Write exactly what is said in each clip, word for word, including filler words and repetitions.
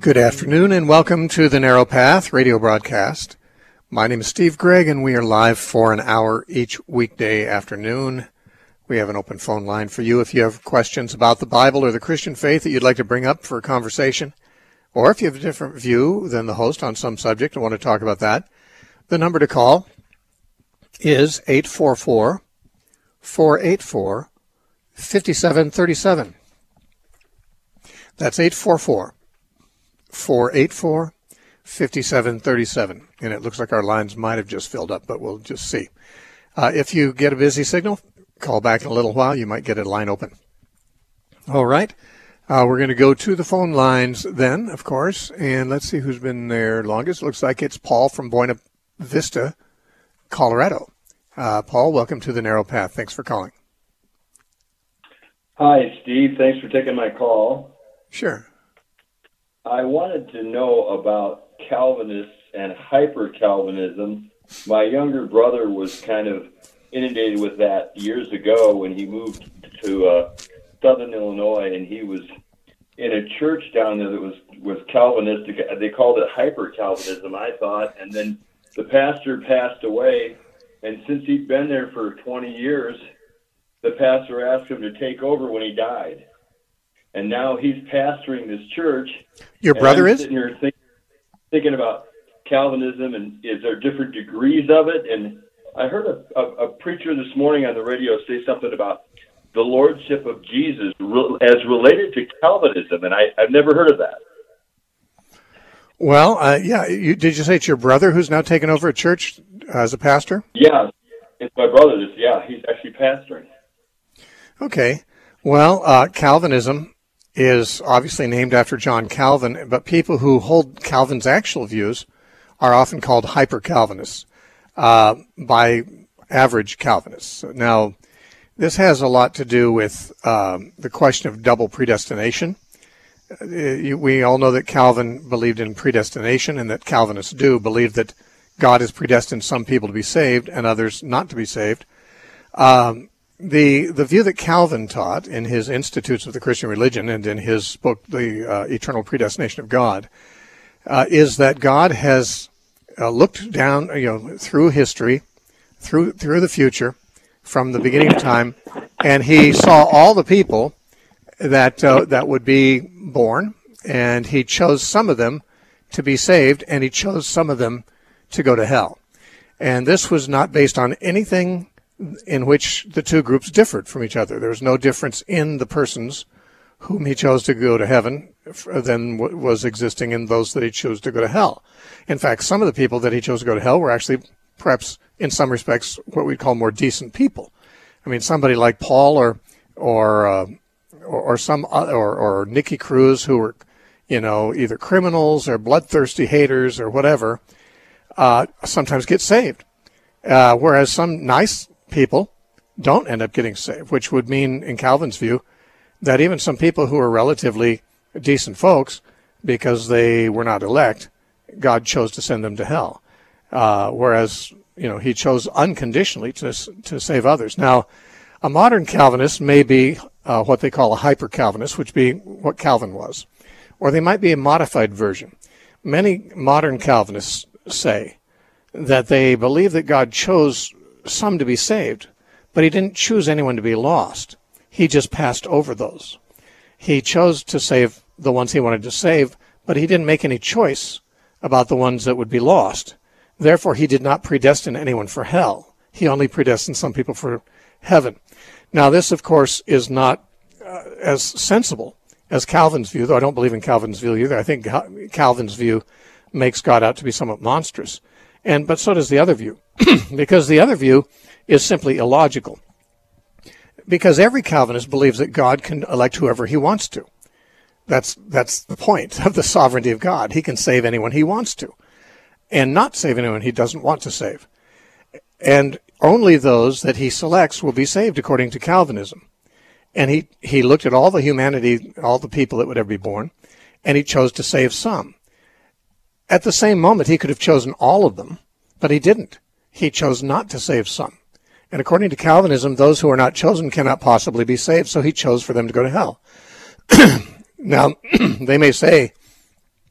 Good afternoon and welcome to the Narrow Path radio broadcast. My name is Steve Gregg and we are live for an hour each weekday afternoon. We have an open phone line for you if you have questions about the Bible or the Christian faith that you'd like to bring up for a conversation, or if you have a different view than the host on some subject and want to talk about that. The number to call is eight four four, four eight four, five seven three seven. That's eight four four, four eight four, five seven three seven. And it looks like our lines might have just filled up, but we'll just see. Uh, if you get a busy signal, call back in a little while. You might get a line open. All right. Uh, we're going to go to the phone lines then, of course. And let's see who's been there longest. Looks like it's Paul from Buena Vista, Colorado. Uh, Paul, welcome to the Narrow Path. Thanks for calling. Hi, Steve. Thanks for taking my call. Sure. I wanted to know about Calvinists and hyper-Calvinism. My younger brother was kind of inundated with that years ago when he moved to uh, southern Illinois, and he was in a church down there that was, was Calvinistic. They called it hyper-Calvinism, I thought, and then the pastor passed away, and since he'd been there for twenty years, the pastor asked him to take over when he died. And now he's pastoring this church. Your brother I'm is? Sitting here think, thinking about Calvinism and is there different degrees of it? And I heard a, a, a preacher this morning on the radio say something about the lordship of Jesus re, as related to Calvinism, and I, I've never heard of that. Well, uh, yeah. You, did you say it's your brother who's now taken over a church as a pastor? Yeah, it's my brother. This, yeah, he's actually pastoring. Okay. Well, uh, Calvinism is obviously named after John Calvin, but people who hold Calvin's actual views are often called hyper-Calvinists uh, by average Calvinists. Now, this has a lot to do with um, the question of double predestination. Uh, you, we all know that Calvin believed in predestination, and that Calvinists do believe that God has predestined some people to be saved and others not to be saved. Um, The the view that Calvin taught in his Institutes of the Christian Religion and in his book, The uh, Eternal Predestination of God, uh, is that God has uh, looked down, you know, through history, through through the future, from the beginning of time, and he saw all the people that uh, that would be born, and he chose some of them to be saved, and he chose some of them to go to hell. And this was not based on anything in which the two groups differed from each other. There was no difference in the persons whom he chose to go to heaven than what was existing in those that he chose to go to hell. In fact, some of the people that he chose to go to hell were actually, perhaps in some respects, what we'd call more decent people. I mean, somebody like Paul or or uh, or, or some or or Nicky Cruz, who were, you know, either criminals or bloodthirsty haters or whatever, uh, sometimes get saved, uh, whereas some nice people don't end up getting saved, which would mean, in Calvin's view, that even some people who are relatively decent folks, because they were not elect, God chose to send them to hell. Uh, whereas, you know, he chose unconditionally to to save others. Now, a modern Calvinist may be uh, what they call a hyper-Calvinist, which be what Calvin was. Or they might be a modified version. Many modern Calvinists say that they believe that God chose some to be saved, but he didn't choose anyone to be lost. He just passed over those. He chose to save the ones he wanted to save, but he didn't make any choice about the ones that would be lost. Therefore, he did not predestine anyone for hell. He only predestined some people for heaven. Now, this, of course, is not uh, as sensible as Calvin's view, though I don't believe in Calvin's view either. I think Calvin's view makes God out to be somewhat monstrous. And but so does the other view, because the other view is simply illogical. Because every Calvinist believes that God can elect whoever he wants to. That's that's the point of the sovereignty of God. He can save anyone he wants to, and not save anyone he doesn't want to save. And only those that he selects will be saved according to Calvinism. And he, he looked at all the humanity, all the people that would ever be born, and he chose to save some. At the same moment, he could have chosen all of them, but he didn't. He chose not to save some. And according to Calvinism, those who are not chosen cannot possibly be saved, so he chose for them to go to hell. Now, they may say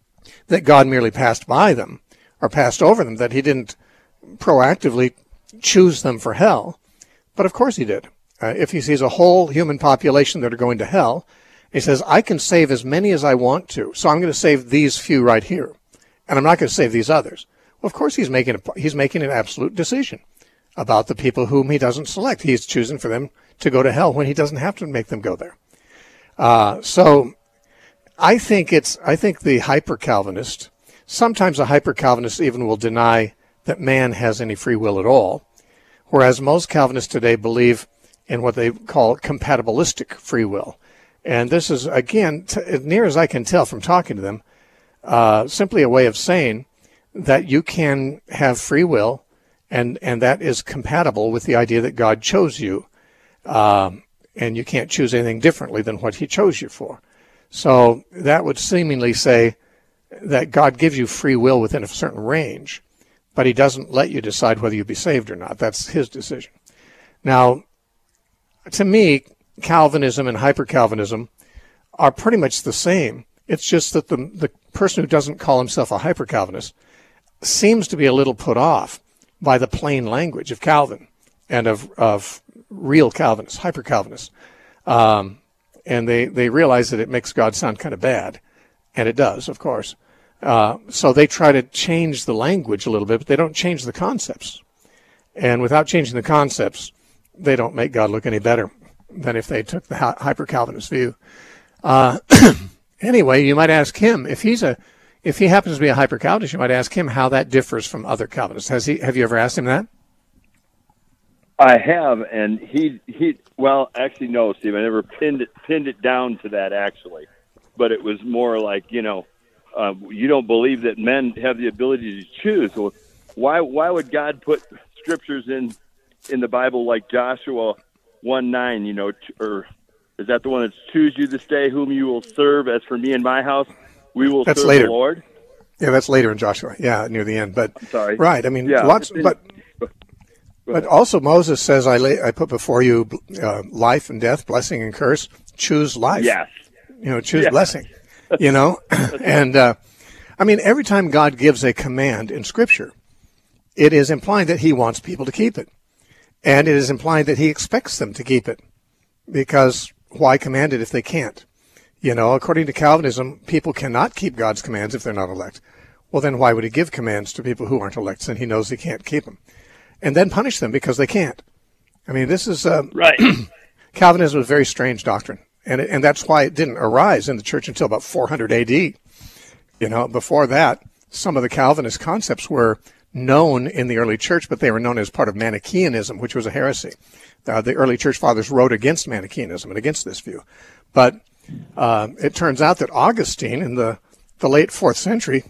that God merely passed by them or passed over them, that he didn't proactively choose them for hell. But of course he did. Uh, if he sees a whole human population that are going to hell, he says, I can save as many as I want to, so I'm going to save these few right here, and I'm not going to save these others. Well, of course he's making a, he's making an absolute decision about the people whom he doesn't select. He's choosing for them to go to hell when he doesn't have to make them go there. Uh, so I think it's I think the hyper-Calvinist, sometimes a hyper-Calvinist even will deny that man has any free will at all, whereas most Calvinists today believe in what they call compatibilistic free will. And this is, again, t- as near as I can tell from talking to them, uh, simply a way of saying that you can have free will, and, and that is compatible with the idea that God chose you, um, and you can't choose anything differently than what he chose you for. So that would seemingly say that God gives you free will within a certain range, but he doesn't let you decide whether you'll be saved or not. That's his decision. Now, to me, Calvinism and hyper-Calvinism are pretty much the same. It's just that the the person who doesn't call himself a hyper-Calvinist seems to be a little put off by the plain language of Calvin and of, of real Calvinists, hyper-Calvinists. Um, and they, they realize that it makes God sound kind of bad. And it does, of course. Uh, so they try to change the language a little bit, but they don't change the concepts. And without changing the concepts, they don't make God look any better than if they took the hyper-Calvinist view. Uh, anyway, you might ask him, if he's a, if he happens to be a hyper-Calvinist, you might ask him how that differs from other Calvinists. Has he? Have you ever asked him that? I have, and he he. Well, actually, no, Steve. I never pinned it pinned it down to that actually, but it was more like, you know, uh, you don't believe that men have the ability to choose. Well, why why would God put scriptures in in the Bible like Joshua one nine? You know, or is that the one that's choose you this day whom you will serve? As for me and my house, we will that's serve later. the Lord. Yeah, that's later in Joshua. Yeah, near the end. But I'm sorry. Right. I mean, yeah, lots. been, but but also Moses says, "I lay, I put before you uh, life and death, blessing and curse. Choose life. Yes. You know, choose yes. blessing. You know, and uh, I mean, every time God gives a command in Scripture, it is implying that He wants people to keep it, and it is implying that He expects them to keep it, because why command it if they can't? You know, according to Calvinism, people cannot keep God's commands if they're not elect. Well, then why would He give commands to people who aren't elect, since He knows He can't keep them, and then punish them because they can't? I mean, this is uh, right. Calvinism is a very strange doctrine, and it, and that's why it didn't arise in the church until about four hundred A D. You know, before that, some of the Calvinist concepts were known in the early church, but they were known as part of Manichaeanism, which was a heresy. Uh, the early church fathers wrote against Manichaeanism and against this view. But uh, it turns out that Augustine, in the, the late fourth century,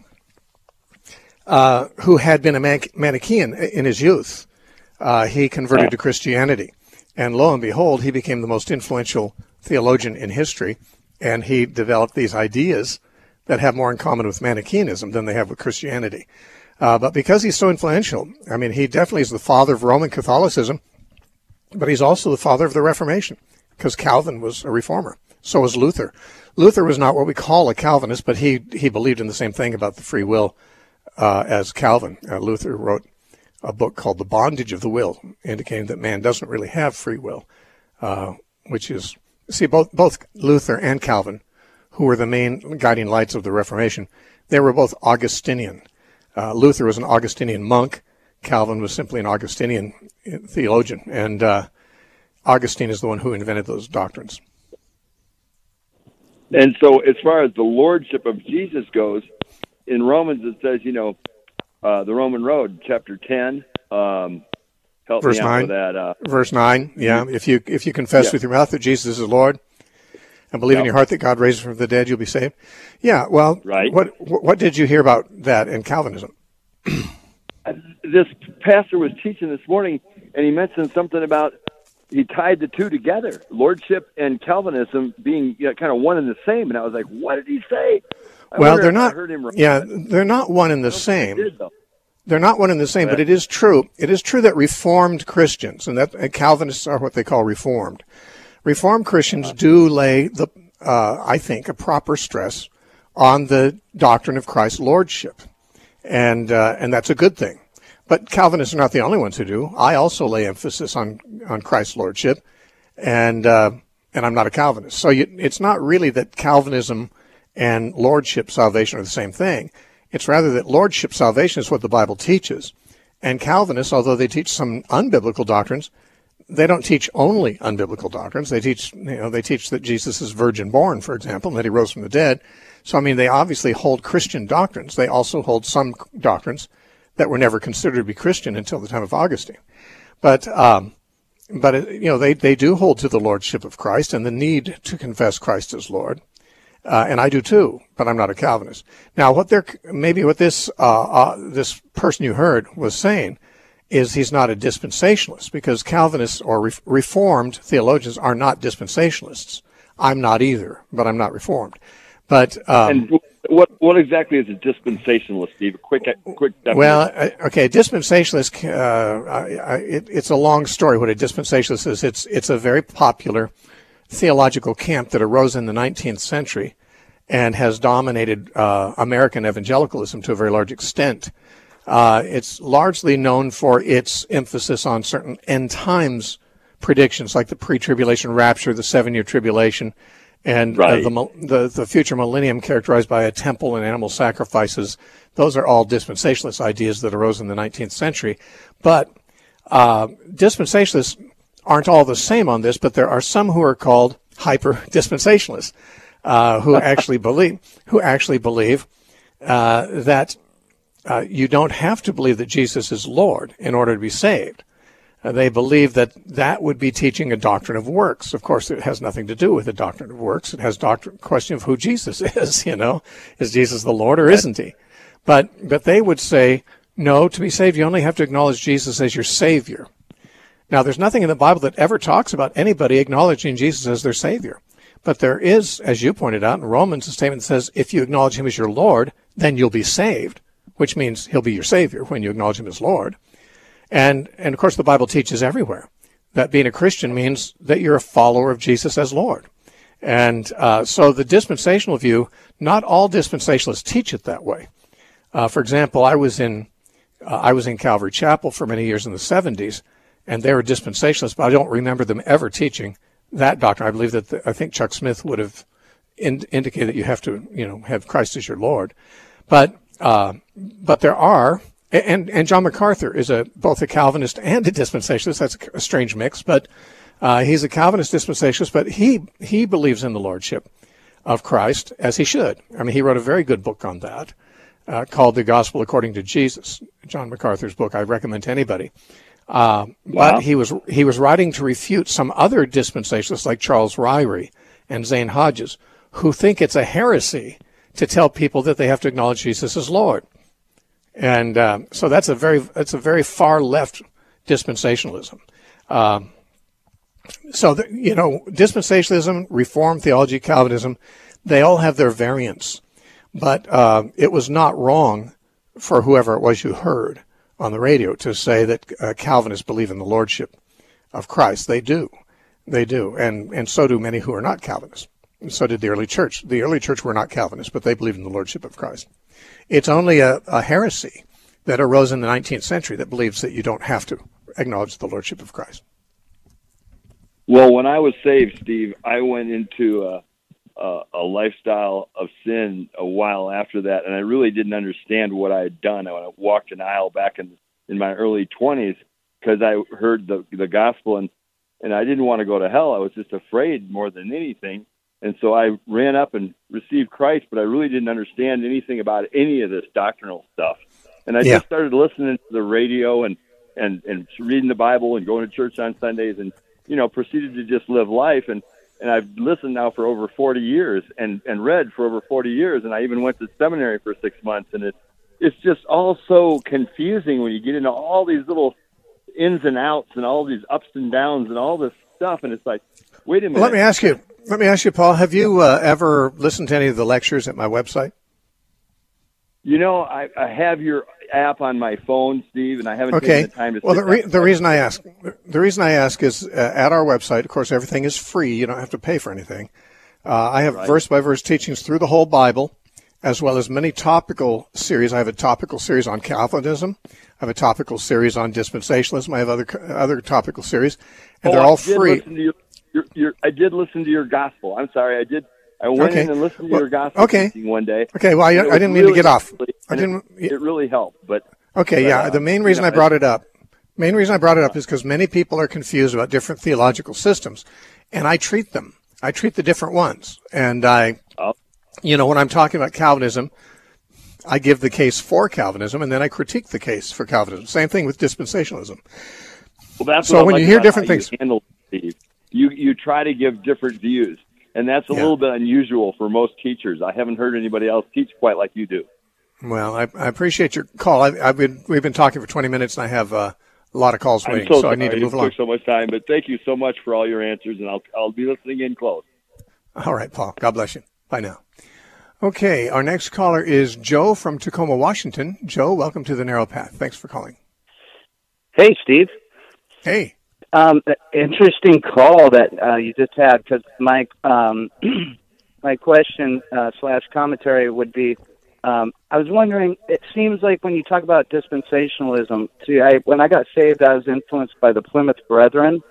uh, who had been a Man- Manichaean in his youth, uh, he converted to Christianity. And lo and behold, he became the most influential theologian in history, and he developed these ideas that have more in common with Manichaeanism than they have with Christianity. Uh, but because he's so influential, I mean, he definitely is the father of Roman Catholicism, but he's also the father of the Reformation, because Calvin was a reformer. So was Luther. Luther was not what we call a Calvinist, but he, he believed in the same thing about the free will uh, as Calvin. Uh, Luther wrote a book called The Bondage of the Will, indicating that man doesn't really have free will, uh, which is, see, both, both Luther and Calvin, who were the main guiding lights of the Reformation, they were both Augustinian. Uh, Luther was an Augustinian monk. Calvin was simply an Augustinian theologian. And uh, Augustine is the one who invented those doctrines. And so as far as the lordship of Jesus goes, in Romans it says, you know, uh, the Roman Road, chapter ten, um, help Verse me out nine. with that. Uh, Verse nine, yeah. If you if you confess yeah. with your mouth that Jesus is Lord, and believe Yep. in your heart that God raised him from the dead, you'll be saved. Yeah, well, Right. what what did you hear about that in Calvinism? This pastor was teaching this morning, and he mentioned something about, he tied the two together, lordship and Calvinism being, you know, kind of one and the same. And I was like, what did he say? I Well, wonder they're if I not. heard him right. Yeah, they're not one and the same. He did, though. They're not one and the same, but it is true. It is true that Reformed Christians, and that and Calvinists are what they call Reformed. Reformed Christians do lay the, uh, I think, a proper stress on the doctrine of Christ's lordship, and uh, and that's a good thing. But Calvinists are not the only ones who do. I also lay emphasis on on Christ's lordship, and uh, and I'm not a Calvinist. So you, it's not really that Calvinism and lordship salvation are the same thing. It's rather that lordship salvation is what the Bible teaches, and Calvinists, although they teach some unbiblical doctrines, they don't teach only unbiblical doctrines. They teach, you know, they teach that Jesus is virgin born, for example, and that he rose from the dead. So, I mean, they obviously hold Christian doctrines. They also hold some doctrines that were never considered to be Christian until the time of Augustine. But, um, but you know, they, they do hold to the lordship of Christ and the need to confess Christ as Lord. Uh, and I do too, but I'm not a Calvinist. Now, what they're, maybe what this, uh, uh, this person you heard was saying is he's not a dispensationalist, because Calvinists or re- Reformed theologians are not dispensationalists. I'm not either, but I'm not Reformed. But um, and what what exactly is a dispensationalist, Steve? A quick quick definition. Well, okay, dispensationalist. Uh, I, I, it, it's a long story. What a dispensationalist is, it's it's a very popular theological camp that arose in the nineteenth century and has dominated uh, American evangelicalism to a very large extent. Uh, it's largely known for its emphasis on certain end times predictions, like the pre-tribulation rapture, the seven-year tribulation, and right. uh, the, the the future millennium characterized by a temple and animal sacrifices. Those are all dispensationalist ideas that arose in the nineteenth century. But uh, dispensationalists aren't all the same on this, but there are some who are called hyper-dispensationalists uh, who actually believe who actually believe uh, that Uh, you don't have to believe that Jesus is Lord in order to be saved. Uh, they believe that that would be teaching a doctrine of works. Of course, it has nothing to do with the doctrine of works. It has doctrine question of who Jesus is. You know, is Jesus the Lord or isn't he? But but they would say, no, to be saved, you only have to acknowledge Jesus as your Savior. Now, there's nothing in the Bible that ever talks about anybody acknowledging Jesus as their Savior. But there is, as you pointed out in Romans, a statement that says, if you acknowledge him as your Lord, then you'll be saved, which means he'll be your Savior when you acknowledge him as Lord. And, and of course, the Bible teaches everywhere that being a Christian means that you're a follower of Jesus as Lord. And uh, so the dispensational view, not all dispensationalists teach it that way. Uh, for example, I was in uh, I was in Calvary Chapel for many years in the seventies, and they were dispensationalists, but I don't remember them ever teaching that doctrine. I believe that the, I think Chuck Smith would have in, indicated that you have to, you know, have Christ as your Lord. But uh, but there are, and and John MacArthur is a both a Calvinist and a dispensationalist. That's a, a strange mix, but uh, he's a Calvinist dispensationalist. But he he believes in the lordship of Christ, as he should. I mean, he wrote a very good book on that uh, called "The Gospel According to Jesus." John MacArthur's book. I recommend to anybody. Uh, wow. But he was he was writing to refute some other dispensationalists like Charles Ryrie and Zane Hodges, who think it's a heresy to tell people that they have to acknowledge Jesus as Lord. And uh, so that's a very that's a very far left dispensationalism. Uh, so the, you know, dispensationalism, Reformed theology, Calvinism, they all have their variants. But uh, it was not wrong for whoever it was you heard on the radio to say that uh, Calvinists believe in the lordship of Christ. They do, they do, and and so do many who are not Calvinists. And so did the early church. The early church were not Calvinists, but they believed in the lordship of Christ. It's only a, a heresy that arose in the nineteenth century that believes that you don't have to acknowledge the lordship of Christ. Well, when I was saved, Steve, I went into a, a, a lifestyle of sin a while after that, and I really didn't understand what I had done. I walked an aisle back in in my early twenties because I heard the the gospel, and, and I didn't want to go to hell. I was just afraid more than anything. And so I ran up and received Christ, but I really didn't understand anything about any of this doctrinal stuff. And I yeah. just started listening to the radio and, and, and reading the Bible and going to church on Sundays and, you know, proceeded to just live life. And, and I've listened now for over forty years and, and read for over forty years. And I even went to seminary for six months. And it's, it's just all so confusing when you get into all these little ins and outs and all these ups and downs and all this stuff. And it's like, wait a minute. Well, let me ask you. Let me ask you, Paul, have you uh, ever listened to any of the lectures at my website? You know, I, I have your app on my phone, Steve, and I haven't okay. taken the time to well, sit the, re- down. the reason I ask, the reason I ask is uh, at our website, of course, everything is free. You don't have to pay for anything. Uh, I have right. verse-by-verse teachings through the whole Bible, as well as many topical series. I have a topical series on Calvinism. I have a topical series on dispensationalism. I have other other topical series, and oh, they're all I did free. Listen to your, your, your, I did listen to your gospel. I'm sorry, I did. I went Okay. in and listened to Well, your gospel okay. teaching one day. Okay, well, I, and it I was didn't mean really to get off. lovely, I and didn't. It, it really helped, but Okay, but, yeah. uh, The main you reason know, I brought it up, main reason I brought it up is because many people are confused about different theological systems, and I treat them. I treat the different ones, and I, Oh. you know, when I'm talking about Calvinism, I give the case for Calvinism, and then I critique the case for Calvinism. Same thing with dispensationalism. Well, that's So what I when like you hear about different how things- you handle it, Steve. You you try to give different views, and that's a Yeah. little bit unusual for most teachers. I haven't heard anybody else teach quite like you do. Well, I, I appreciate your call. I, I've been we've been talking for twenty minutes, and I have uh, a lot of calls I'm waiting, so, so sorry I need to move it along. took so much time, but thank you so much for all your answers, and I'll I'll be listening in close. All right, Paul. God bless you. Bye now. Okay, our next caller is Joe from Tacoma, Washington. Joe, welcome to the Narrow Path. Thanks for calling. Hey, Steve. Hey. Um, interesting call that uh, you just had, because my um, my question uh, slash commentary would be, um, I was wondering, it seems like when you talk about dispensationalism, see, I, when I got saved, I was influenced by the Plymouth Brethren.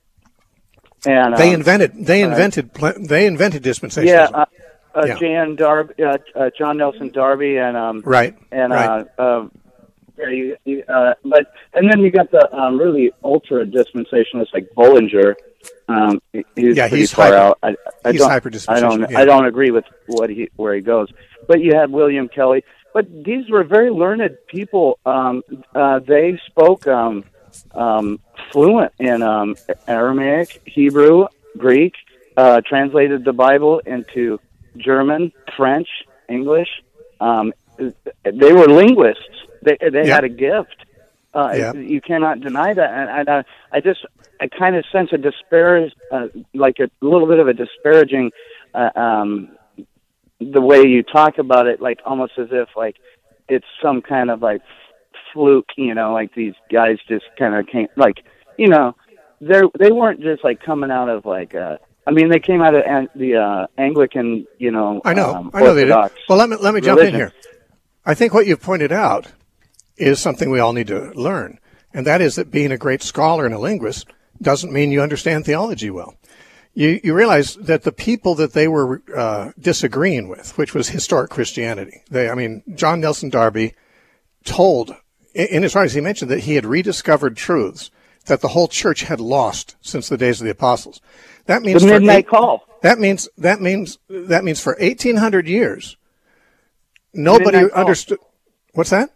And They um, invented. They invented. Uh, they invented dispensationalism. Yeah, uh, uh, Yeah. Jan Darby, uh, uh, John Nelson Darby, and um, Right. and right. uh, uh, yeah, you, you, uh, but and then you got the um, really ultra dispensationalists like Bollinger. Um, he- he's Yeah, pretty he's far hyper- out. I, I he's don't, hyper I don't. dispensational, yeah. I don't agree with what he where he goes. But you had William Kelly. But these were very learned people. Um, uh, they spoke um, um, fluent in um, Aramaic, Hebrew, Greek. Uh, translated the Bible into German, French, English. Um, they were linguists. They they Yeah. had a gift. Uh, Yeah. You cannot deny that. And, and I, I just I kind of sense a disparage, uh, like a little bit of a disparaging, uh, um, the way you talk about it, like almost as if like it's some kind of like fluke, you know, like these guys just kind of came, like you know, they they weren't just like coming out of like. Uh, I mean, they came out of an, the uh, Anglican, you know. I know. Um, I know they did. Orthodox Well, let me let me jump in religion. here. I think what you've pointed out is something we all need to learn, and that is that being a great scholar and a linguist doesn't mean you understand theology well. You you realize that the people that they were uh, disagreeing with, which was historic Christianity, they I mean John Nelson Darby told in, in his writings he mentioned that he had rediscovered truths that the whole church had lost since the days of the apostles. That means The for midnight eight- call. That means that means that means for eighteen hundred years, nobody Midnight call. understood. What's that?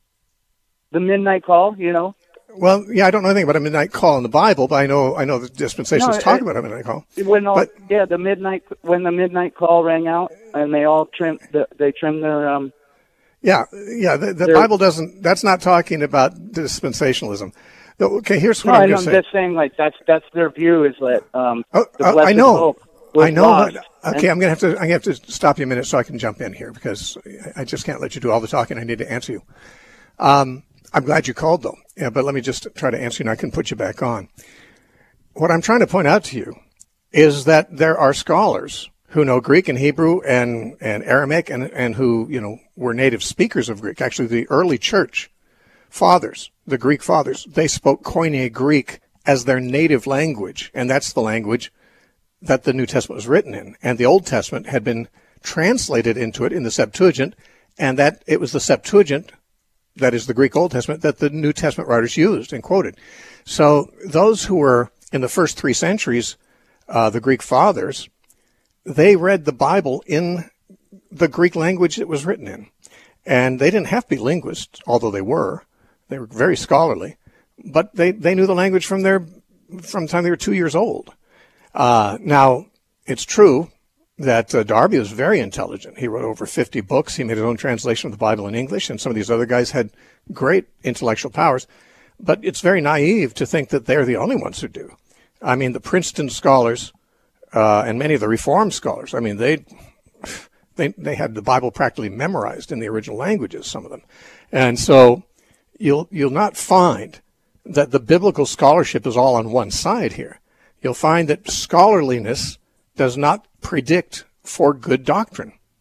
The midnight call, you know. Well, yeah, I don't know anything about a midnight call in the Bible, but I know I know the dispensations No, talk it- about a midnight call. When all, But- yeah, the midnight when the midnight call rang out, and they all trimmed the, they trimmed their um. Yeah, yeah. The, the There- Bible doesn't. That's not talking about dispensationalism. The- Okay, here's what No, I'm I know, going I'm to say. just saying like that's that's their view is that um. Oh, the uh, I blessed know. hope was I know. lost. But, okay, I'm going to have to. I have to stop you a minute so I can jump in here because I just can't let you do all the talking. I need to answer you. Um, I'm glad you called though. Yeah, but let me just try to answer you, and I can put you back on. What I'm trying to point out to you is that there are scholars who know Greek and Hebrew and, and Aramaic and, and who, you know, were native speakers of Greek. Actually, the early church fathers, the Greek fathers, they spoke Koine Greek as their native language, and that's the language that the New Testament was written in. And the Old Testament had been translated into it in the Septuagint, and that it was the Septuagint, that is the Greek Old Testament, that the New Testament writers used and quoted. So those who were in the first three centuries, uh, the Greek fathers, they read the Bible in the Greek language it was written in. And they didn't have to be linguists, although they were. They were very scholarly. But they, they knew the language from their from the time they were two years old. Uh, now, it's true that uh, Darby was very intelligent. He wrote over fifty books. He made his own translation of the Bible in English, and some of these other guys had great intellectual powers. But it's very naive to think that they're the only ones who do. I mean, the Princeton scholars uh, and many of the Reformed scholars, I mean, they, they they had the Bible practically memorized in the original languages, some of them. And so you'll you'll not find that the biblical scholarship is all on one side here. You'll find that scholarliness does not predict for good doctrine.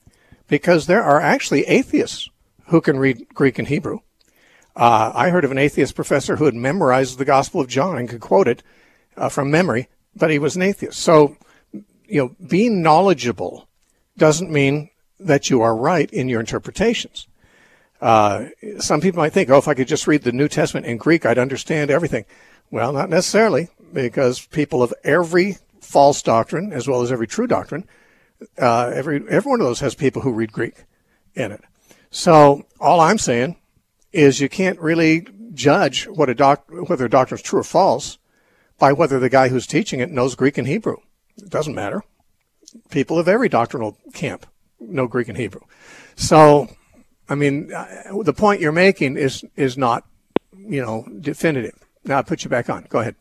because there are actually atheists who can read Greek and Hebrew. Uh, I heard of an atheist professor who had memorized the Gospel of John and could quote it uh, from memory, but he was an atheist. So, you know, being knowledgeable doesn't mean that you are right in your interpretations. Uh, some people might think, oh, if I could just read the New Testament in Greek, I'd understand everything. Well, not necessarily, because people of every false doctrine, as well as every true doctrine, uh, every every one of those has people who read Greek in it. So all I'm saying is you can't really judge what a doc, whether a doctrine is true or false by whether the guy who's teaching it knows Greek and Hebrew. It doesn't matter. People of every doctrinal camp know Greek and Hebrew. So, I mean, the point you're making is is not, you know, definitive. Now I'll put you back on. Go ahead.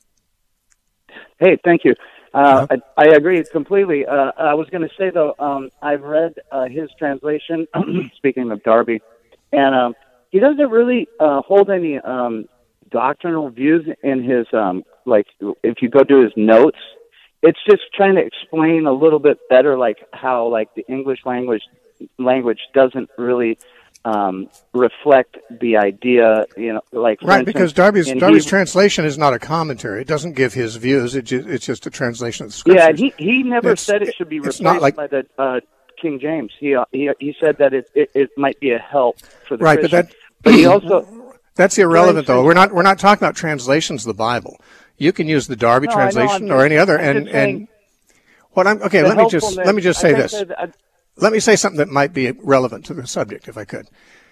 Hey, thank you. Uh, uh-huh. I, I agree completely. Uh, I was going to say, though, um, I've read uh, his translation, speaking of Darby, and um, he doesn't really uh, hold any um, doctrinal views in his, um, like, if you go to his notes, it's just trying to explain a little bit better, like, how, like, the English language language doesn't really um, reflect the idea, you know, like, right, instance, because Darby's Darby's Hebrew, translation is not a commentary. It doesn't give his views. It ju- it's just a translation of the scriptures. yeah, and he, he never It's- said it should be it's replaced not like- by the uh, King James. He, uh, he he said that it, it it might be a help for the Right, but Christian. that But he also that's irrelevant, Yeah, though. We're not we're not talking about translations of the Bible. You can use the Darby No, I know, I'm translation just- or any other, I'm and just saying and what I'm okay. the Let me just helpfulness- let me just I say think this. that, uh, Let me say something that might be relevant to the subject, if I could.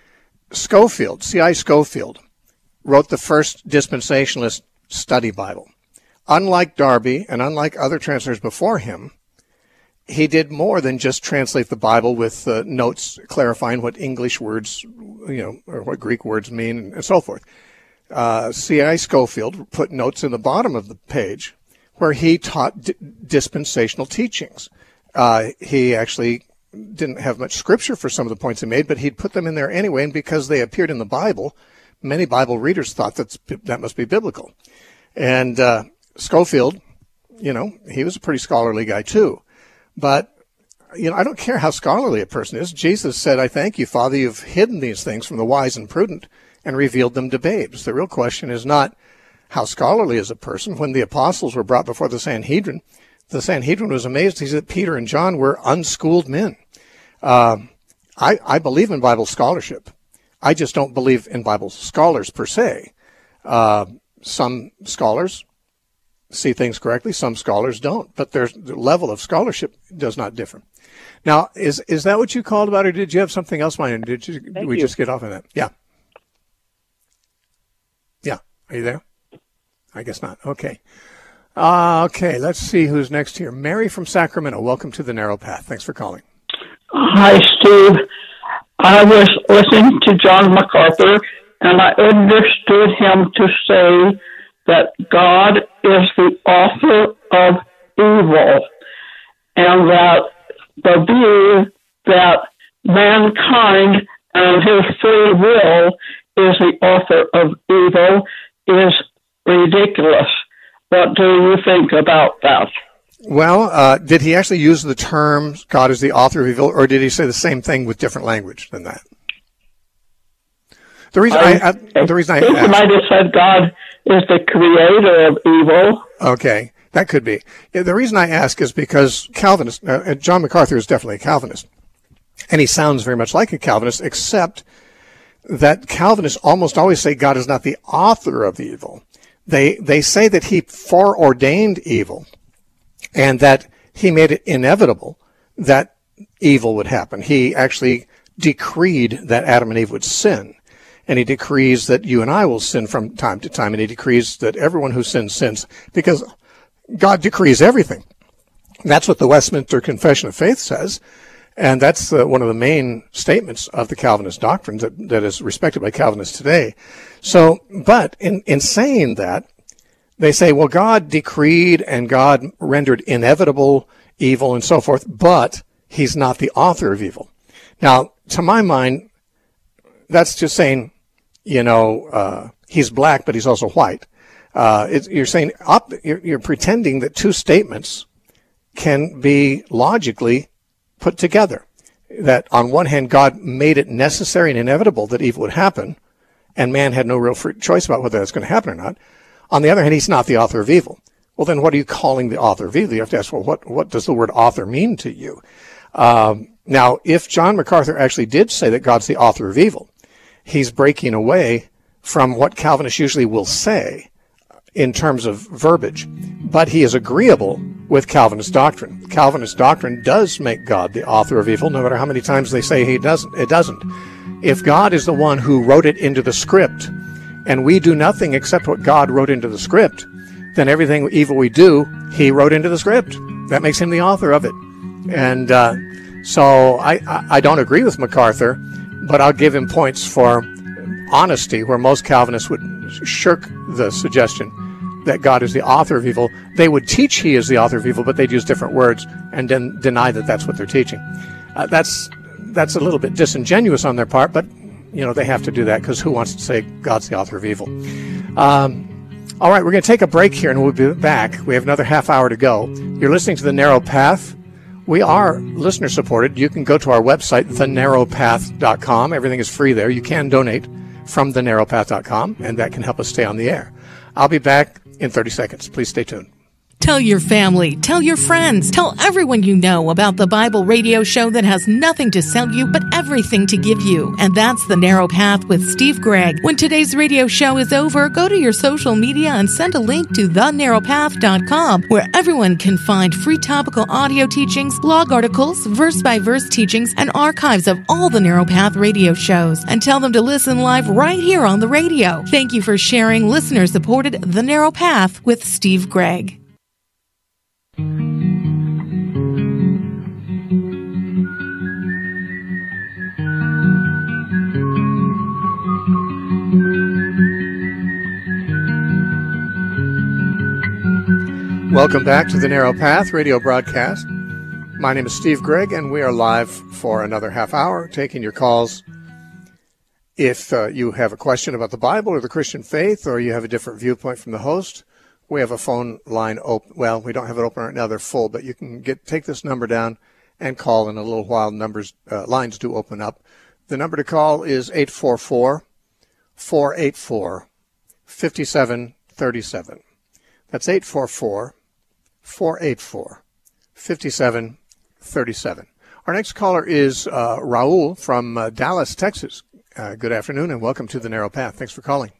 Scofield, C I Scofield, wrote the first dispensationalist study Bible. Unlike Darby and unlike other translators before him, he did more than just translate the Bible with uh, notes clarifying what English words, you know, or what Greek words mean, and so forth. Uh, C I Scofield put notes in the bottom of the page where he taught d- dispensational teachings. Uh, he actually didn't have much scripture for some of the points he made, but he'd put them in there anyway, and because they appeared in the Bible, many Bible readers thought that's, that must be biblical. And uh, Scofield, you know, he was a pretty scholarly guy too. But, you know, I don't care how scholarly a person is. Jesus said, I thank you, Father, you've hidden these things from the wise and prudent and revealed them to babes. The real question is not how scholarly is a person. When the apostles were brought before the Sanhedrin, the Sanhedrin was amazed. He said Peter and John were unschooled men. Uh, I, I believe in Bible scholarship. I just don't believe in Bible scholars per se. Uh, some scholars see things correctly, some scholars don't, but their the level of scholarship does not differ. Now, is is that what you called about, or did you have something else, Mine? Did you? Did we you. just get off on that? Yeah. Yeah. Are you there? I guess not. Okay. Uh, okay, let's see who's next here. Mary from Sacramento, welcome to the Narrow Path. Thanks for calling. Hi, Steve. I was listening to John MacArthur, and I understood him to say that God is the author of evil, and that the view that mankind and his free will is the author of evil is ridiculous. What do you think about that? Well, uh, did he actually use the term God is the author of evil, or did he say the same thing with different language than that? The reason I, I, I the reason I, think he might have said God is the creator of evil. Okay, that could be. The reason I ask is because Calvinist, uh, John MacArthur is definitely a Calvinist, and he sounds very much like a Calvinist, except that Calvinists almost always say God is not the author of the evil. They they say that he foreordained evil, and that he made it inevitable that evil would happen. He actually decreed that Adam and Eve would sin, and he decrees that you and I will sin from time to time, and he decrees that everyone who sins sins, because God decrees everything. That's what the Westminster Confession of Faith says, and that's uh, one of the main statements of the Calvinist doctrine that, that is respected by Calvinists today. So, but in, in saying that, they say, well, God decreed and God rendered inevitable evil and so forth, but he's not the author of evil. Now, to my mind, that's just saying, you know, uh, he's black, but he's also white. Uh, it's, you're saying, up, you're, you're pretending that two statements can be logically put together. that on one hand, God made it necessary and inevitable that evil would happen, and man had no real free choice about whether that's going to happen or not. On the other hand, he's not the author of evil. Well, then what are you calling the author of evil? You have to ask, well, what, what does the word author mean to you? Um, now, if John MacArthur actually did say that God's the author of evil, he's breaking away from what Calvinists usually will say in terms of verbiage, but he is agreeable with Calvinist doctrine. Calvinist doctrine does make God the author of evil, no matter how many times they say he doesn't. It doesn't. If God is the one who wrote it into the script, and we do nothing except what God wrote into the script, then everything evil we do, he wrote into the script. That makes him the author of it. And uh, so I, I, I don't agree with MacArthur, but I'll give him points for honesty, where most Calvinists would shirk the suggestion that God is the author of evil. They would teach he is the author of evil, but they'd use different words and then deny that that's what they're teaching. Uh, that's that's a little bit disingenuous on their part, but you know they have to do that because who wants to say God's the author of evil? Um, all right, we're going to take a break here and we'll be back. We have another half hour to go. You're listening to The Narrow Path. We are listener supported. You can go to our website, the narrow path dot com. Everything is free there. You can donate from the narrow path dot com, and that can help us stay on the air. I'll be back in thirty seconds. Please stay tuned. Tell your family, tell your friends, tell everyone you know about the Bible radio show that has nothing to sell you but everything to give you. And that's The Narrow Path with Steve Gregg. When today's radio show is over, go to your social media and send a link to the narrow path dot com, where everyone can find free topical audio teachings, blog articles, verse-by-verse teachings, and archives of all the Narrow Path radio shows. And tell them to listen live right here on the radio. Thank you for sharing listener-supported The Narrow Path with Steve Gregg. Welcome back to the Narrow Path radio broadcast. My name is Steve Gregg, and we are live for another half hour, taking your calls. If uh, you have a question about the Bible or the Christian faith, or you have a different viewpoint from the host, we have a phone line open. Well, we don't have it open right now; they're full. But you can get take this number down and call in a little while. Numbers uh, lines do open up. The number to call is eight four four, four eight four, five seven three seven. That's eight four four, four eight four, five seven three seven. Our next caller is uh, Raul from uh, Dallas, Texas. Uh, good afternoon, and welcome to the Narrow Path. Thanks for calling.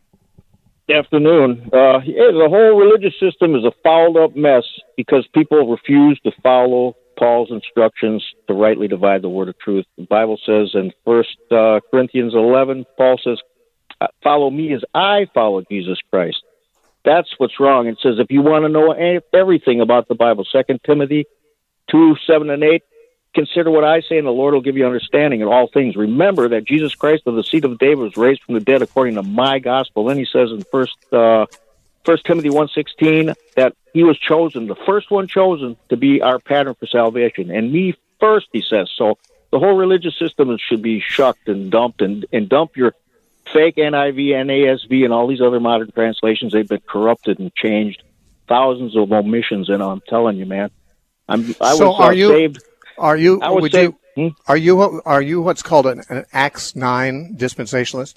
Afternoon. Uh, yeah, the whole religious system is a fouled-up mess because people refuse to follow Paul's instructions to rightly divide the word of truth. The Bible says in First uh, Corinthians eleven, Paul says, "Follow me as I follow Jesus Christ." That's what's wrong. It says if you want to know everything about the Bible, Second Timothy two, seven, and eight, consider what I say, and the Lord will give you understanding in all things. Remember that Jesus Christ of the seed of David was raised from the dead according to my gospel. Then he says in First uh, First Timothy one sixteen that he was chosen, the first one chosen, to be our pattern for salvation. And me first, he says. So the whole religious system should be shucked and dumped, and, and dump your fake N I V, N A S V, and all these other modern translations. They've been corrupted and changed. Thousands of omissions in them, I'm telling you, man. I'm, I so was are uh, you, saved. Are you, I would would say, you, hmm? are you, are you what's called an, an Acts nine dispensationalist?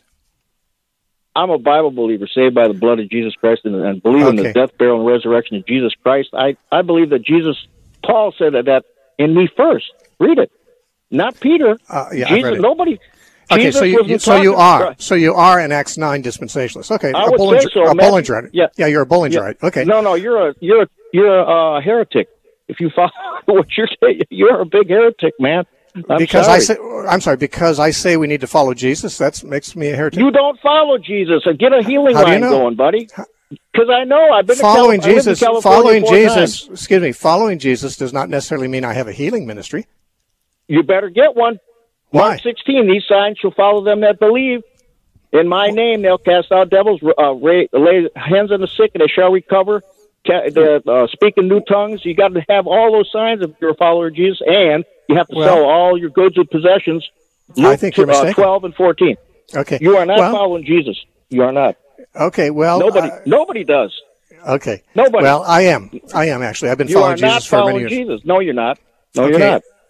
I'm a Bible believer, saved by the blood of Jesus Christ, and, and believe in Okay. the death, burial, and resurrection of Jesus Christ. I, I believe that Jesus, Paul said that, that in me first. Read it. Not Peter. Uh, yeah, I've Jesus, read it. nobody. Okay, Jesus so you, wasn't so you talking- are, so you are an Acts nine dispensationalist. Okay, I a would Bullinger, say so. a Matthew- Bullingerite. yeah. yeah, you're a Bullingerite. Yeah. Okay, No, no, you're a you're a, you're a uh, heretic. If you follow what you're saying, you're a big heretic, man. I'm because sorry. I say, I'm sorry, because I say we need to follow Jesus. That makes me a heretic. You don't follow Jesus. And get a healing How do you line know? going, buddy. Because I know I've been Following to Cali- I lived in Jesus, California following four Jesus, times. excuse me, following Jesus does not necessarily mean I have a healing ministry. You better get one. Why? Mark sixteen, these signs shall follow them that believe. In my name, they'll cast out devils, uh, lay hands on the sick, and they shall recover. Uh, speak in new tongues. You got to have all those signs if you're a follower of Jesus, and you have to Well, sell all your goods and possessions. I Luke think you're uh, mistaken. twelve and fourteen. Okay, You are not well, following Jesus. You are not. Okay, well, Nobody. uh, nobody does. okay, Nobody. Well, I am. I am actually. I've been You following are not Jesus for many following years. Jesus. No, you're not. No, Okay. you're not.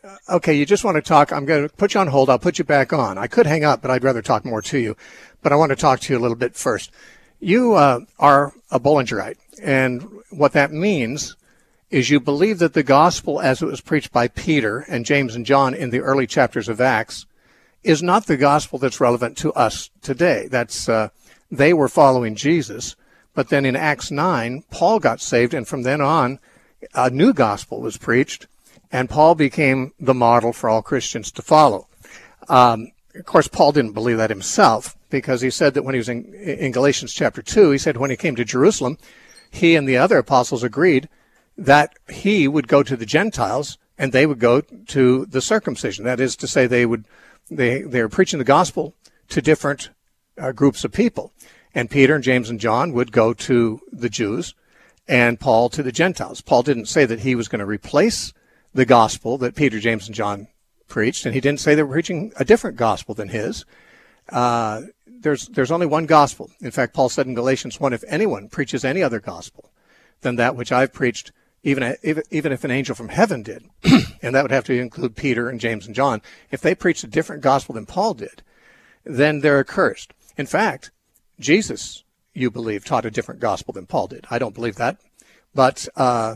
okay, you just want to talk. I'm going to put you on hold. I'll put you back on. I could hang up, but I'd rather talk more to you. But I want to talk to you a little bit first. You uh, are a Bullingerite, and what that means is you believe that the gospel as it was preached by Peter and James and John in the early chapters of Acts is not the gospel that's relevant to us today. That's uh, they were following Jesus, but then in Acts nine, Paul got saved, and from then on, a new gospel was preached, and Paul became the model for all Christians to follow. Um, of course, Paul didn't believe that himself, because he said that when he was in, in Galatians chapter two, he said when he came to Jerusalem, he and the other apostles agreed that he would go to the Gentiles and they would go to the circumcision. That is to say, they would they they were preaching the gospel to different uh, groups of people. And Peter and James and John would go to the Jews and Paul to the Gentiles. Paul didn't say that he was going to replace the gospel that Peter, James, and John preached, and he didn't say they were preaching a different gospel than his. Uh, there's there's only one gospel. In fact, Paul said in Galatians one, if anyone preaches any other gospel than that which I've preached, even, even if an angel from heaven did, and that would have to include Peter and James and John, if they preached a different gospel than Paul did, then they're accursed. In fact, Jesus, you believe, taught a different gospel than Paul did. I don't believe that. But uh,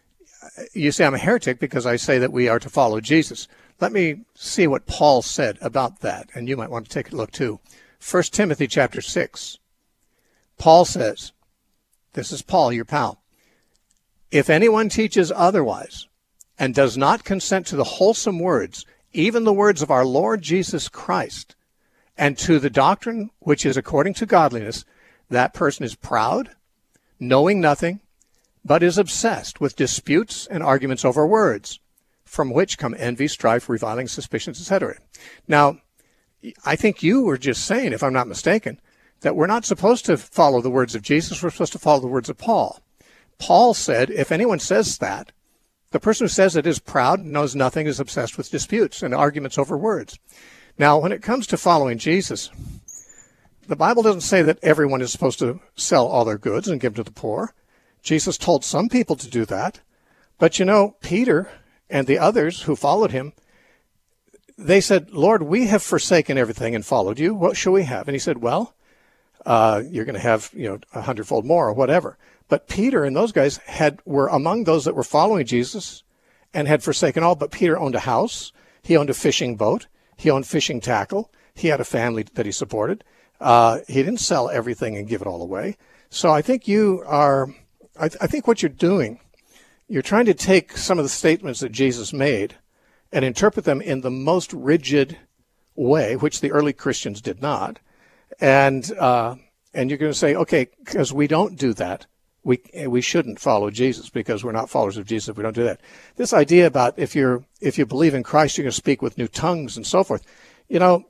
you say I'm a heretic because I say that we are to follow Jesus. Let me see what Paul said about that, and you might want to take a look too. First Timothy chapter six. Paul says, this is Paul, your pal, if anyone teaches otherwise and does not consent to the wholesome words, even the words of our Lord Jesus Christ, and to the doctrine which is according to godliness, that person is proud, knowing nothing, but is obsessed with disputes and arguments over words, from which come envy, strife, reviling, suspicions, et cetera. Now, I think you were just saying, if I'm not mistaken, that we're not supposed to follow the words of Jesus, we're supposed to follow the words of Paul. Paul said, if anyone says that, the person who says it is proud, knows nothing, is obsessed with disputes and arguments over words. Now, when it comes to following Jesus, the Bible doesn't say that everyone is supposed to sell all their goods and give to the poor. Jesus told some people to do that. But, you know, Peter and the others who followed him, they said, Lord, we have forsaken everything and followed you. What shall we have? And he said, well, uh, you're going to have, you know, a hundredfold more or whatever. But Peter and those guys had were among those that were following Jesus and had forsaken all. But Peter owned a house. He owned a fishing boat. He owned fishing tackle. He had a family that he supported. Uh, he didn't sell everything and give it all away. So I think you are, I, th- I think what you're doing, you're trying to take some of the statements that Jesus made and interpret them in the most rigid way, which the early Christians did not. And, uh, and you're going to say, okay, because we don't do that, we, we shouldn't follow Jesus because we're not followers of Jesus if we don't do that. This idea about if you're, if you believe in Christ, you're going to speak with new tongues and so forth. You know,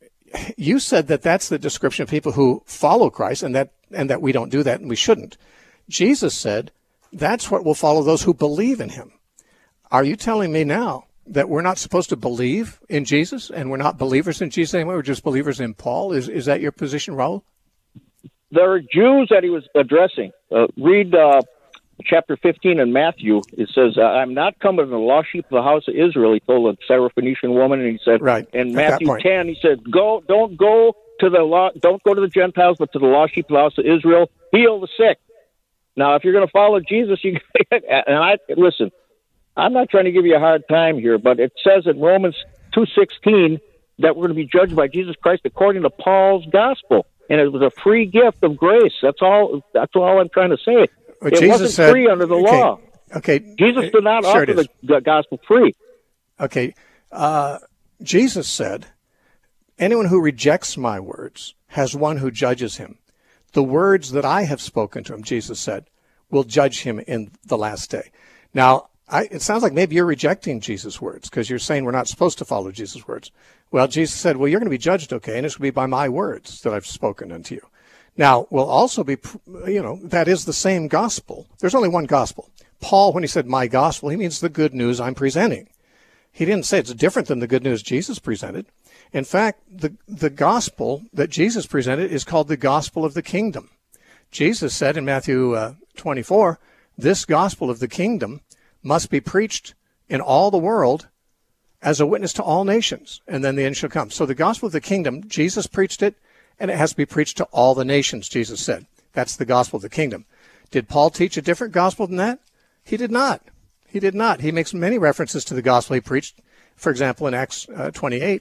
you said that that's the description of people who follow Christ and that, and that we don't do that and we shouldn't. Jesus said that's what will follow those who believe in him. Are you telling me now that we're not supposed to believe in Jesus and we're not believers in Jesus anymore? We're just believers in Paul? Is, is that your position, Raul? There are Jews that he was addressing. Uh, read uh, chapter fifteen in Matthew. It says, I'm not coming to the lost sheep of the house of Israel, he told a Syrophoenician woman. And he said, right. in Matthew ten, he said, go, don't go to the lo- don't go to the Gentiles, but to the lost sheep of the house of Israel. Heal the sick. Now, if you're going to follow Jesus, you and I listen. I'm not trying to give you a hard time here, but it says in Romans two sixteen that we're going to be judged by Jesus Christ according to Paul's gospel, and it was a free gift of grace. That's all. That's all I'm trying to say. But it Jesus wasn't said, free under the okay, law. Okay, Jesus did not sure offer the, the gospel free. Okay, uh, Jesus said, anyone who rejects my words has one who judges him. The words that I have spoken to him, Jesus said, will judge him in the last day. Now, I, it sounds like maybe you're rejecting Jesus' words because you're saying we're not supposed to follow Jesus' words. Well, Jesus said, well, you're going to be judged, okay, and it's going to be by my words that I've spoken unto you. Now, we'll also be, you know, that is the same gospel. There's only one gospel. Paul, when he said my gospel, he means the good news I'm presenting. He didn't say it's different than the good news Jesus presented. In fact, the, the gospel that Jesus presented is called the gospel of the kingdom. Jesus said in Matthew uh, twenty-four, this gospel of the kingdom must be preached in all the world as a witness to all nations, and then the end shall come. So the gospel of the kingdom, Jesus preached it, and it has to be preached to all the nations, Jesus said. That's the gospel of the kingdom. Did Paul teach a different gospel than that? He did not. He did not. He makes many references to the gospel he preached. For example, in Acts uh, twenty-eight,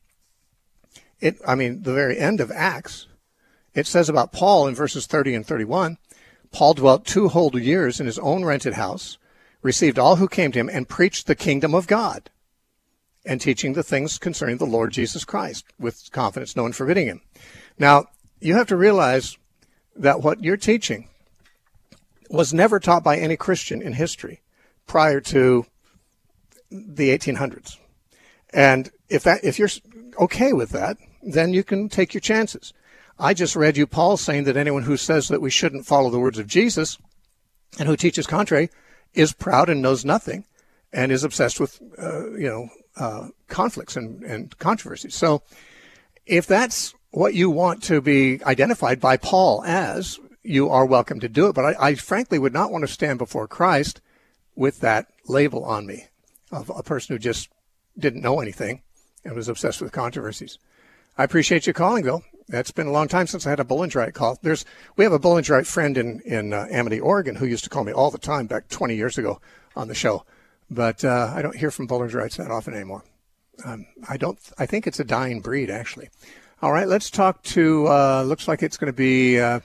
it, I mean, the very end of Acts, it says about Paul in verses thirty and thirty-one, Paul dwelt two whole years in his own rented house, received all who came to him, and preached the kingdom of God, and teaching the things concerning the Lord Jesus Christ, with confidence, no one forbidding him. Now, you have to realize that what you're teaching was never taught by any Christian in history prior to the eighteen hundreds. And if that, if you're okay with that, then you can take your chances. I just read you Paul saying that anyone who says that we shouldn't follow the words of Jesus and who teaches contrary is proud and knows nothing and is obsessed with, uh, you know, uh, conflicts and, and controversies. So if that's what you want to be identified by Paul as, you are welcome to do it. But I, I frankly would not want to stand before Christ with that label on me of a person who just didn't know anything and was obsessed with controversies. I appreciate you calling, though. It's been a long time since I had a Bullengerite call. There's, we have a Bullengerite friend in, in uh, Amity, Oregon, who used to call me all the time back twenty years ago on the show. But uh, I don't hear from Bullengerites that often anymore. Um, I don't. I think it's a dying breed, actually. All right, let's talk to, uh, looks like it's going to be uh,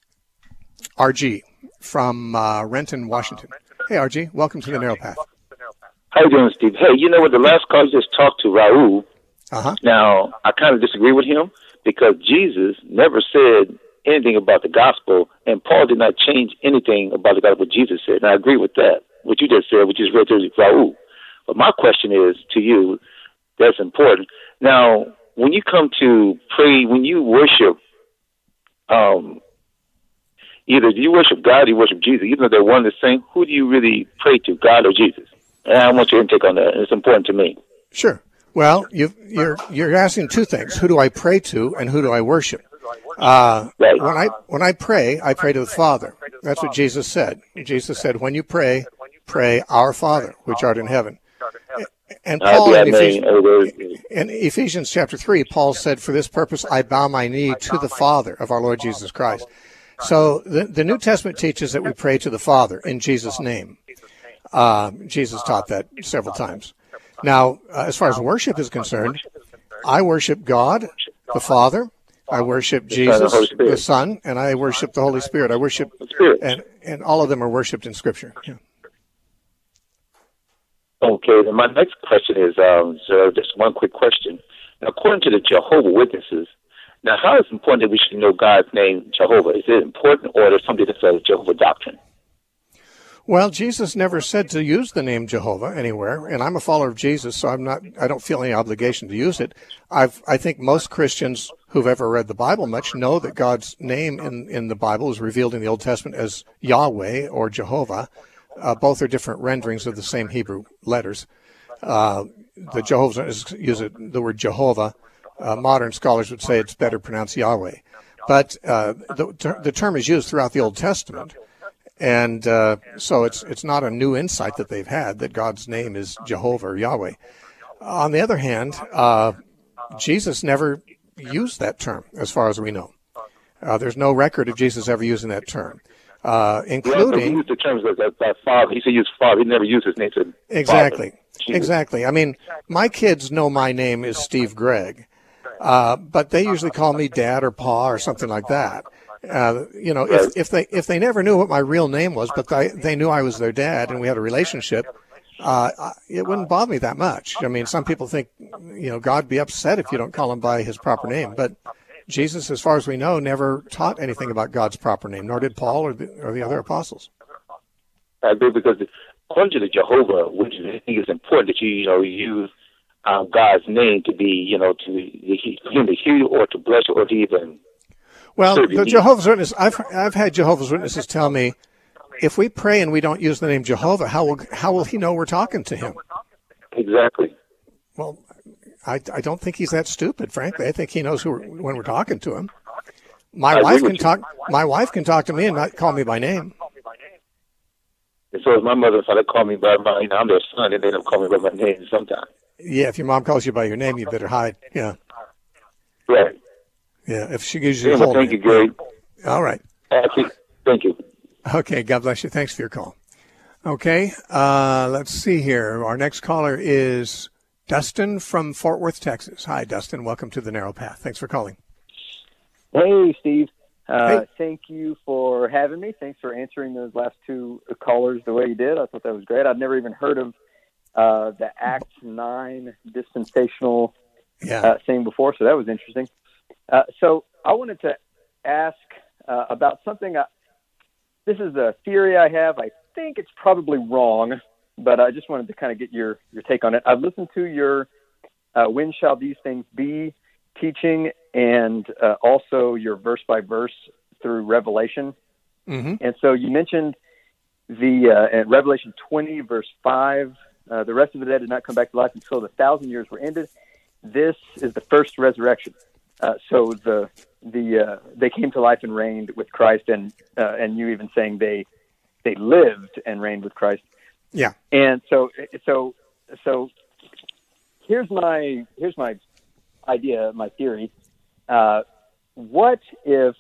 R G from uh, Renton, Washington. Hey, R G, welcome to the Narrow Path. How you doing, Steve? Hey, you know what? The last call just talked to Raul. Uh-huh. Now, I kind of disagree with him because Jesus never said anything about the gospel, and Paul did not change anything about the gospel Jesus said. And I agree with that, what you just said, which is read to Raul. But my question is to you, that's important. Now, when you come to pray, when you worship, um, either you worship God or you worship Jesus, even though they're one and the same, who do you really pray to, God or Jesus? And I want your intake on that. It's important to me. Sure. Well, you, you're you're asking two things: who do I pray to, and who do I worship? Uh, right. When I when I pray, I pray to the Father. That's what Jesus said. Jesus said, "When you pray, pray our Father, which art in heaven." And Paul in Ephesians, in Ephesians chapter three, Paul said, "For this purpose I bow my knee to the Father of our Lord Jesus Christ." So the the New Testament teaches that we pray to the Father in Jesus' name. Uh, Jesus taught that several times. Now, uh, as far as worship is concerned, I worship God, the Father. I worship Jesus, the Son, and I worship the Holy Spirit. I worship, and and all of them are worshipped in Scripture. Yeah. Okay, then my next question is, um, so just one quick question. Now, according to the Jehovah's Witnesses, now how is it important that we should know God's name, Jehovah? Is it important, or is it something that's a Jehovah doctrine? Well, Jesus never said to use the name Jehovah anywhere, and I'm a follower of Jesus, so I'm not. I don't feel any obligation to use it. I've, I think most Christians who've ever read the Bible much know that God's name in, in the Bible is revealed in the Old Testament as Yahweh or Jehovah. Uh, both are different renderings of the same Hebrew letters. Uh, the Jehovah's use it, the word Jehovah. Uh, modern scholars would say it's better pronounced Yahweh, but uh, the, the term is used throughout the Old Testament. And uh, so it's it's not a new insight that they've had that God's name is Jehovah or Yahweh. On the other hand, uh, Jesus never used that term, as far as we know. Uh, there's no record of Jesus ever using that term, uh, including. Yeah, he used the terms like that, that father. He said use father. He never used his name. To exactly, father. Exactly. I mean, my kids know my name is Steve Gregg, uh, but they usually call me Dad or Pa or something like that. Uh, you know, if, if they if they never knew what my real name was, but they, they knew I was their dad and we had a relationship, uh, it wouldn't bother me that much. I mean, some people think, you know, God be upset if you don't call him by his proper name. But Jesus, as far as we know, never taught anything about God's proper name, nor did Paul or the, or the other apostles. I agree, because according to the Jehovah, which I think is important that you, you know, use um, God's name to be, you know, to for him to hear you or to bless you or to even. Well, the Jehovah's Witnesses, I've I've had Jehovah's Witnesses tell me, if we pray and we don't use the name Jehovah, how will how will he know we're talking to him? Exactly. Well, I, I don't think he's that stupid, frankly. I think he knows who we're, when we're talking to him. My I wife can talk. My wife can talk to me and not call me by name. And so is my mother and father call me by my, you know, I'm their son, and they don't call me by my name sometimes. Yeah, if your mom calls you by your name, you better hide. Yeah. Right. Yeah, if she gives you a Anyway, whole thank name. you, Gary. All right. Thank you. Okay, God bless you. Thanks for your call. Okay, uh, let's see here. Our next caller is Dustin from Fort Worth, Texas. Hi, Dustin. Welcome to The Narrow Path. Thanks for calling. Hey, Steve. Uh, Hey. Thank you for having me. Thanks for answering those last two callers the way you did. I thought that was great. I'd never even heard of uh, the Acts nine dispensational Yeah. uh, thing before, so that was interesting. Uh, so I wanted to ask uh, about something. I, this is a theory I have. I think it's probably wrong, but I just wanted to kind of get your, your take on it. I've listened to your uh, When Shall These Things Be teaching, and uh, also your verse by verse through Revelation. Mm-hmm. And so you mentioned the uh, in Revelation twenty, verse five, uh, the rest of the dead did not come back to life until the thousand years were ended. This is the first resurrection. Uh, so the the uh, they came to life and reigned with Christ, and uh, and you even saying they they lived and reigned with Christ. Yeah. And so so so here's my here's my idea, my theory. Uh, what if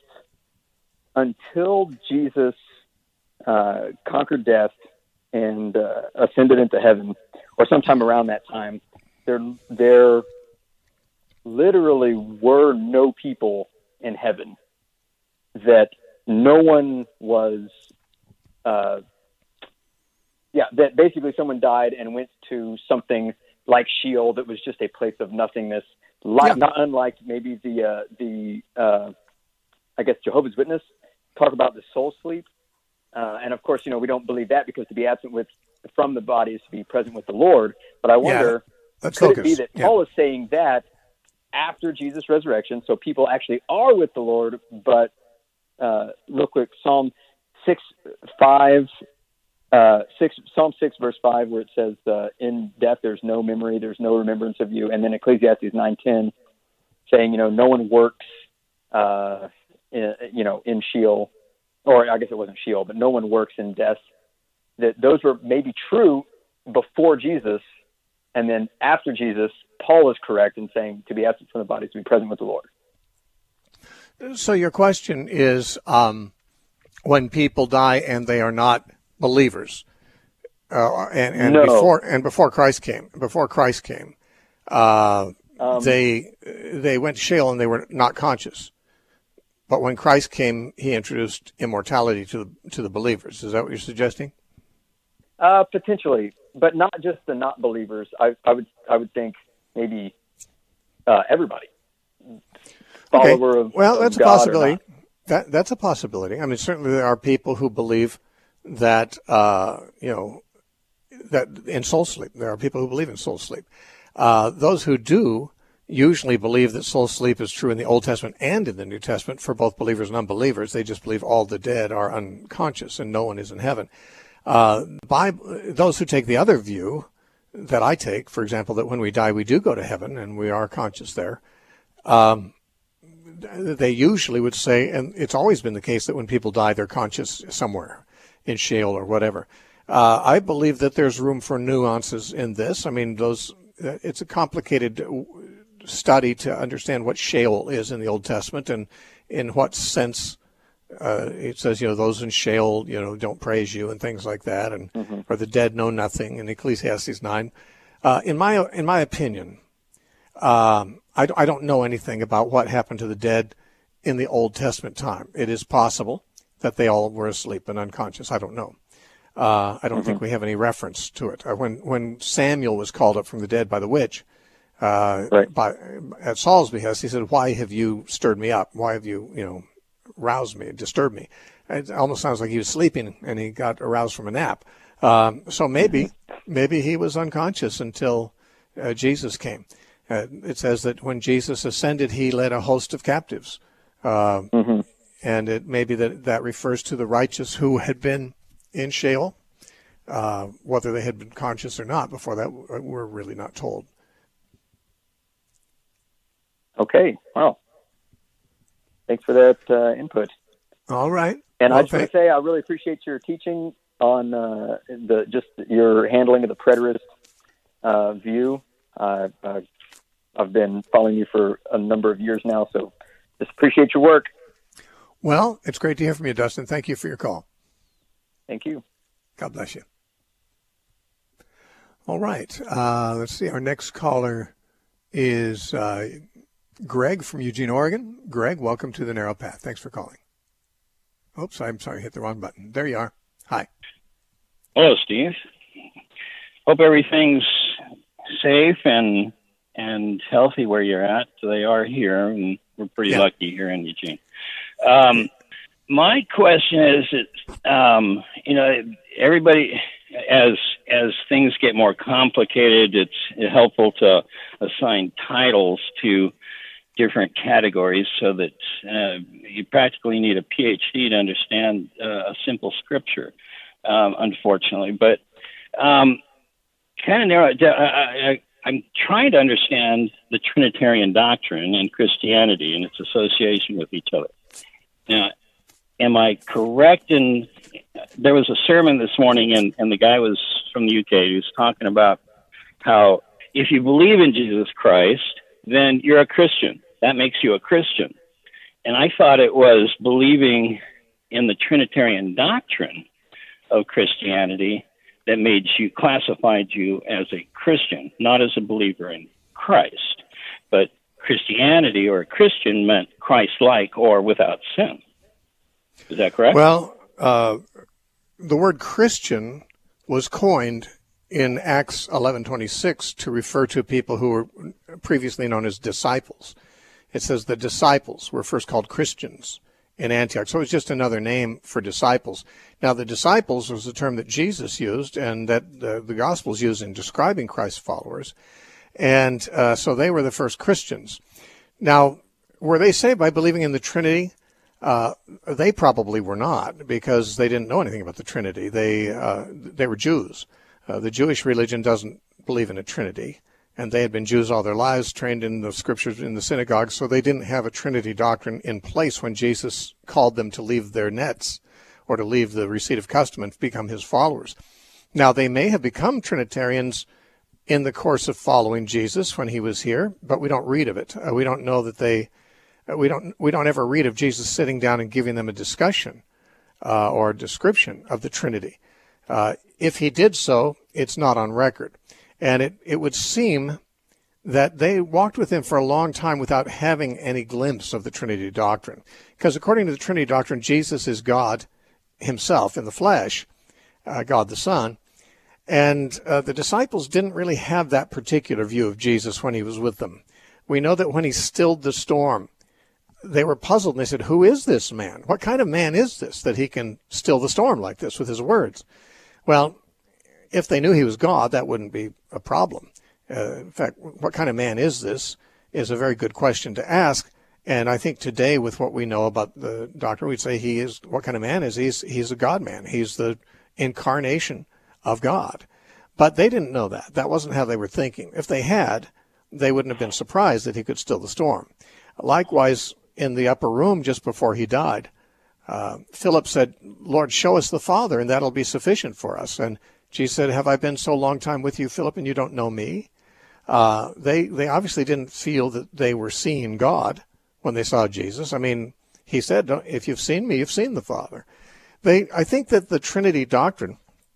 until Jesus uh, conquered death and uh, ascended into heaven, or sometime around that time, there there literally were no people in heaven, that no one was, uh, yeah, that basically someone died and went to something like Sheol that was just a place of nothingness, like Yeah. not unlike maybe the uh, the uh, I guess Jehovah's Witness talk about the soul sleep, uh, and of course, you know, we don't believe that, because to be absent with from the body is to be present with the Lord. But I wonder, Let's could focus. it be that Yeah. Paul is saying that after Jesus' resurrection, so people actually are with the Lord? But uh, real quick, Psalm six five. Uh, six, Psalm six, verse five, where it says, uh, in death there's no memory, there's no remembrance of you. And then Ecclesiastes nine ten, saying, you know, no one works, uh, in, you know, in Sheol, or I guess it wasn't Sheol, but no one works in death. That those were maybe true before Jesus, and then after Jesus, Paul is correct in saying to be absent from the body is to be present with the Lord. So your question is, um, when people die and they are not believers, uh, and, and No. before and before Christ came, before Christ came, uh, Um, they they went to Sheol and they were not conscious. But when Christ came, he introduced immortality to the to the believers. Is that what you're suggesting? Uh, potentially, but not just the not believers. I, I would I would think maybe uh, everybody. Follower of Well, of that's a God or possibility. not. That that's a possibility. I mean, certainly there are people who believe that uh, you know that in soul sleep. There are people who believe in soul sleep. Uh, those who do usually believe that soul sleep is true in the Old Testament and in the New Testament for both believers and unbelievers. They just believe all the dead are unconscious and no one is in heaven. Uh, Bible, those who take the other view that I take, for example, that when we die we do go to heaven and we are conscious there, um, they usually would say, and it's always been the case, that when people die they're conscious somewhere in Sheol or whatever. Uh, I believe that there's room for nuances in this. I mean, those it's a complicated study to understand what Sheol is in the Old Testament and in what sense uh, it says, you know, those in Sheol, you know, don't praise you and things like that, and Mm-hmm. or the dead know nothing in Ecclesiastes nine. Uh, in my in my opinion, um, I, I don't know anything about what happened to the dead in the Old Testament time. It is possible that they all were asleep and unconscious. I don't know. Uh, I don't Mm-hmm. think we have any reference to it. Uh, when when Samuel was called up from the dead by the witch, uh, Right. by at Saul's behest, he said, "Why have you stirred me up? Why have you, you know, roused me, disturbed me?" It almost sounds like he was sleeping and he got aroused from a nap. Um, so maybe maybe he was unconscious until uh, Jesus came. Uh, it says that when Jesus ascended, he led a host of captives. Uh, Mm-hmm. And it may be that that refers to the righteous who had been in Sheol. Uh, whether they had been conscious or not before that, we're really not told. Okay. Wow. Thanks for that uh, input. All right. And Well, I just want thank- to say I really appreciate your teaching on uh, the just your handling of the preterist uh, view. Uh, uh, I've been following you for a number of years now, so just appreciate your work. Well, it's great to hear from you, Dustin. Thank you for your call. Thank you. God bless you. All right. Uh, let's see. Our next caller is uh, Greg from Eugene, Oregon. Greg, welcome to the Narrow Path. Thanks for calling. Oops, I'm sorry. Hit the wrong button. There you are. Hi. Hello, Steve. Hope everything's safe and and healthy where you're at. They are here, and we're pretty yeah. lucky here in Eugene. Um, my question is, um, you know, everybody, as as things get more complicated, it's helpful to assign titles to different categories so that uh, you practically need a P H D to understand uh, a simple scripture, um, unfortunately. But um, kind of narrow it down. I, I, I'm trying to understand the Trinitarian doctrine and Christianity and its association with each other. Now, am I correct in, there was a sermon this morning, and, and the guy was from the U K. He was talking about how if you believe in Jesus Christ, then you're a Christian. That makes you a Christian. And I thought it was believing in the Trinitarian doctrine of Christianity that made you, classified you as a Christian, not as a believer in Christ. But Christianity or a Christian meant Christ-like or without sin. Is that correct? Well, uh, the word Christian was coined in Acts eleven twenty-six to refer to people who were previously known as disciples. It says the disciples were first called Christians in Antioch. So it was just another name for disciples. Now, the disciples was a term that Jesus used and that the, the Gospels use in describing Christ's followers. And uh, so they were the first Christians. Now, were they saved by believing in the Trinity? Uh, they probably were not, because they didn't know anything about the Trinity. They uh, they were Jews. Uh, the Jewish religion doesn't believe in a Trinity, and they had been Jews all their lives, trained in the scriptures in the synagogue, so they didn't have a Trinity doctrine in place when Jesus called them to leave their nets or to leave the receipt of custom and become his followers. Now, they may have become Trinitarians in the course of following Jesus when he was here, but we don't read of it. Uh, we don't know that they, uh, we don't we don't ever read of Jesus sitting down and giving them a discussion uh, or a description of the Trinity. Uh, if he did so, it's not on record. And it, it would seem that they walked with him for a long time without having any glimpse of the Trinity doctrine. Because according to the Trinity doctrine, Jesus is God himself in the flesh, uh, God the Son. And uh, the disciples didn't really have that particular view of Jesus when he was with them. We know that when he stilled the storm, they were puzzled, and they said, who is this man? What kind of man is this that he can still the storm like this with his words? Well, if they knew he was God, that wouldn't be a problem. Uh, in fact, what kind of man is this is a very good question to ask. And I think today, with what we know about the doctrine, we'd say he is, what kind of man is he? He's, he's a God-man. He's the incarnation of God. But they didn't know that. That wasn't how they were thinking. If they had, they wouldn't have been surprised that he could still the storm. Likewise, in the upper room just before he died, uh, Philip said, Lord, show us the Father, and that'll be sufficient for us. And Jesus said, have I been so long time with you, Philip, and you don't know me? Uh, they they obviously didn't feel that they were seeing God when they saw Jesus. I mean, he said, if you've seen me, you've seen the Father. They, I think that the Trinity doctrine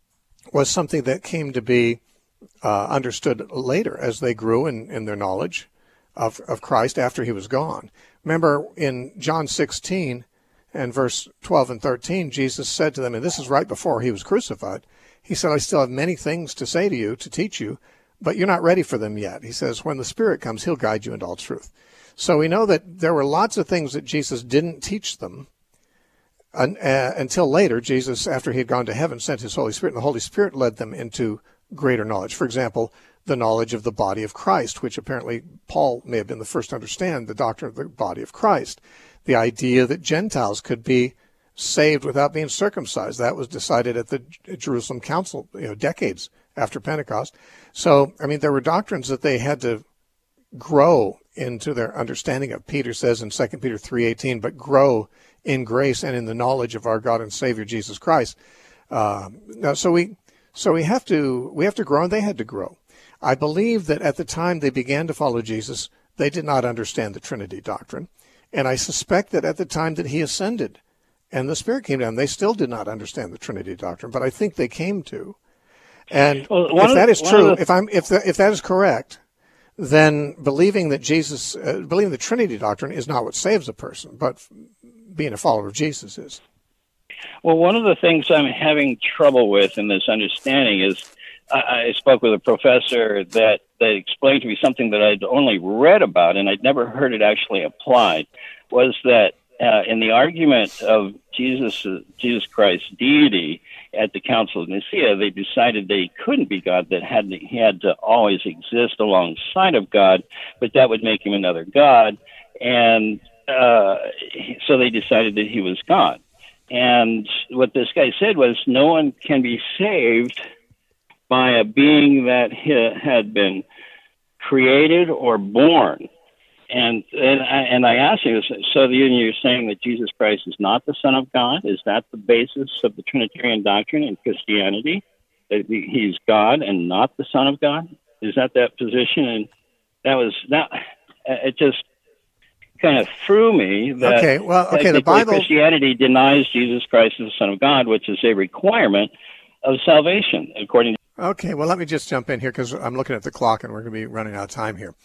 was something that came to be uh, understood later as they grew in, in their knowledge of, of Christ after he was gone. Remember, in John sixteen and verse twelve and thirteen, Jesus said to them, and this is right before he was crucified, he said, I still have many things to say to you, to teach you, but you're not ready for them yet. He says, when the Spirit comes, he'll guide you into all truth. So we know that there were lots of things that Jesus didn't teach them uh, uh, until later. Jesus, after he had gone to heaven, sent his Holy Spirit, and the Holy Spirit led them into greater knowledge. For example, the knowledge of the body of Christ, which apparently Paul may have been the first to understand, the doctrine of the body of Christ. The idea that Gentiles could be saved without being circumcised. That was decided at the Jerusalem Council, you know, decades after Pentecost. So, I mean, there were doctrines that they had to grow into their understanding of. Peter says in Second Peter three eighteen, but grow in grace and in the knowledge of our God and Savior Jesus Christ. Uh, now, so we, so we have to, we have to grow, and they had to grow. I believe that at the time they began to follow Jesus, they did not understand the Trinity doctrine. And I suspect that at the time that he ascended and the Spirit came down, they still did not understand the Trinity doctrine, but I think they came to. And well, if that the, is true, the, if I'm if the, if that is correct, then believing that Jesus, uh, believing the Trinity doctrine is not what saves a person, but being a follower of Jesus is. Well, one of the things I'm having trouble with in this understanding is I, I spoke with a professor that, that explained to me something that I'd only read about and I'd never heard it actually applied, was that uh, in the argument of Jesus, uh, Jesus Christ's deity at the Council of Nicaea, they decided that he couldn't be God, that had to, he had to always exist alongside of God, but that would make him another God. And uh, so they decided that he was God. And what this guy said was, no one can be saved by a being that had been created or born. And and I, and I asked him, so you're saying that Jesus Christ is not the Son of God? Is that the basis of the Trinitarian doctrine in Christianity? That he's God and not the Son of God? Is that that position? And that was that. It just kind of threw me that, okay, well, okay, the Bible, Christianity denies Jesus Christ as the Son of God, which is a requirement of salvation, according to... Okay, well, let me just jump in here because I'm looking at the clock and we're going to be running out of time here.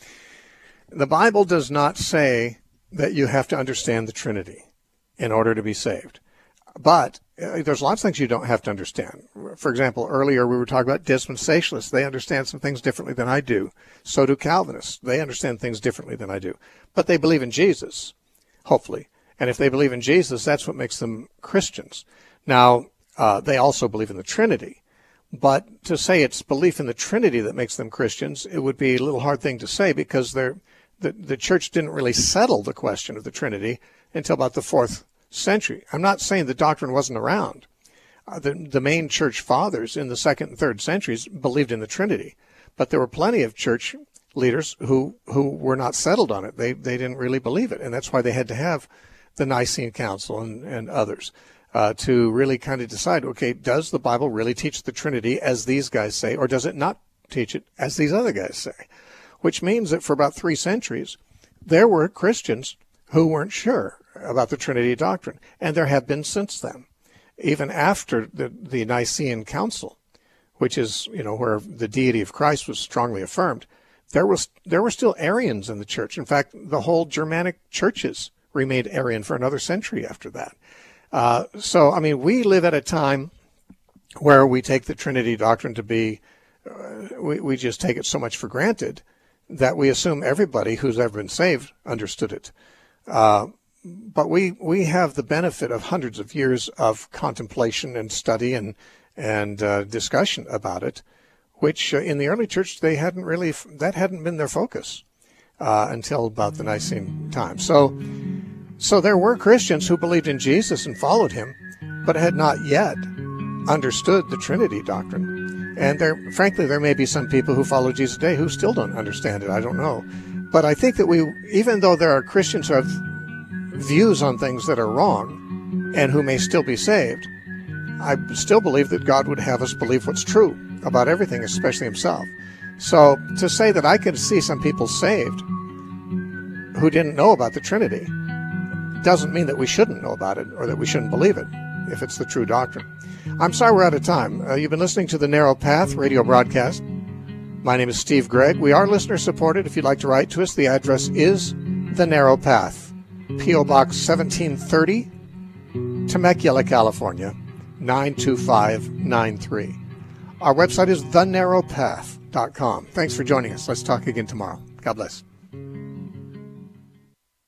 The Bible does not say that you have to understand the Trinity in order to be saved. But uh, there's lots of things you don't have to understand. For example, earlier we were talking about dispensationalists. They understand some things differently than I do. So do Calvinists. They understand things differently than I do. But they believe in Jesus, hopefully. And if they believe in Jesus, that's what makes them Christians. Now, uh, they also believe in the Trinity. But to say it's belief in the Trinity that makes them Christians, it would be a little hard thing to say because they're, the, the church didn't really settle the question of the Trinity until about the fourth century. I'm not saying the doctrine wasn't around. Uh, the, the main church fathers in the second and third centuries believed in the Trinity, but there were plenty of church leaders who, who were not settled on it. They, they didn't really believe it, and that's why they had to have the Nicene Council and, and others uh, to really kind of decide, okay, does the Bible really teach the Trinity as these guys say, or does it not teach it as these other guys say? Which means that for about three centuries, there were Christians who weren't sure about the Trinity doctrine, and there have been since then, even after the, the Nicene Council, which is, you know, where the deity of Christ was strongly affirmed. There was there were still Arians in the church. In fact, the whole Germanic churches remained Arian for another century after that. Uh, so, I mean, we live at a time where we take the Trinity doctrine to be, uh, we, we just take it so much for granted that we assume everybody who's ever been saved understood it. Uh, but we we have the benefit of hundreds of years of contemplation and study and and uh, discussion about it, which uh, in the early church they hadn't really that hadn't been their focus uh, until about the Nicene time. So so there were Christians who believed in Jesus and followed him, but had not yet understood the Trinity doctrine. And there, frankly, there may be some people who follow Jesus today who still don't understand it. I don't know. But I think that we, even though there are Christians who have views on things that are wrong and who may still be saved, I still believe that God would have us believe what's true about everything, especially himself. So to say that I could see some people saved who didn't know about the Trinity doesn't mean that we shouldn't know about it or that we shouldn't believe it if it's the true doctrine. I'm sorry we're out of time. Uh, you've been listening to the Narrow Path radio broadcast. My name is Steve Gregg. We are listener supported. If you'd like to write to us, the address is The Narrow Path, P O Box seventeen thirty, Temecula, California, nine two five nine three. Our website is the narrow path dot com. Thanks for joining us. Let's talk again tomorrow. God bless.